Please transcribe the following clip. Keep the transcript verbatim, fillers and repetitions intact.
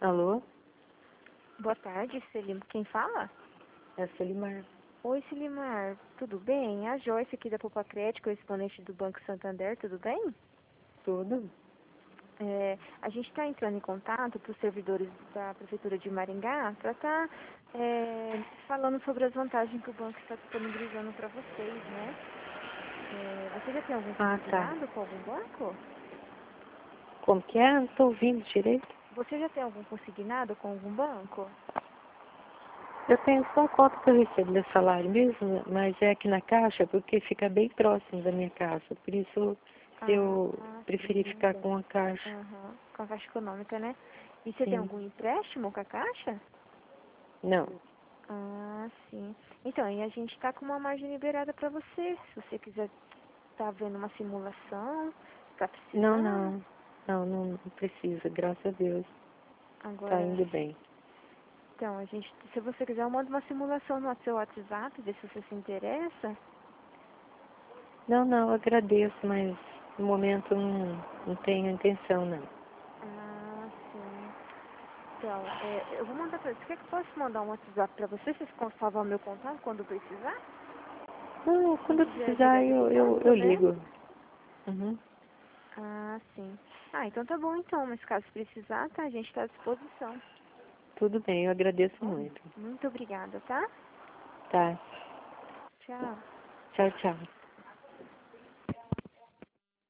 Alô? Boa tarde, Selim. Quem fala? É a Selimar. Oi, Selimar. Tudo bem? A Joyce aqui da Poupa Crédito, correspondente do Banco Santander, tudo bem? Tudo? É, a gente está entrando em contato para os servidores da Prefeitura de Maringá para estar é, falando sobre as vantagens que o banco está disponibilizando para vocês, né? É, você já tem algum Ah, tá. consignado com algum banco? Como que é? Não tô ouvindo direito. Você já tem algum consignado com algum banco? Eu tenho só conta que eu recebo meu salário mesmo, mas é aqui na Caixa porque fica bem próximo da minha casa. Por isso eu Ah, preferi sim. ficar com a Caixa. Aham. Com a Caixa Econômica, né? E você tem Sim. algum empréstimo com a Caixa? Não. Ah, sim. Então, aí a gente tá com uma margem liberada para você. Se você quiser tá vendo uma simulação, tá Não, precisando. não. Não, não precisa, graças a Deus. Tá Agora, indo bem. então, a gente, se você quiser, eu mando uma simulação no seu WhatsApp, ver se você se interessa. Não, não, eu agradeço, mas no momento não, não tenho intenção, não. Ah, sim. Então, é, eu vou mandar pra você. Quer que eu possa mandar um WhatsApp pra você? Vocês conservam o meu contato quando precisar? Não, Se quando eu quiser precisar direto do eu, eu, banco, eu né? ligo. Uhum. Ah, sim. Ah, então tá bom então, mas caso precisar, tá? A gente tá à disposição. Tudo bem, eu agradeço Bom, muito. muito obrigada, tá? Tá. Tchau. Tchau, tchau.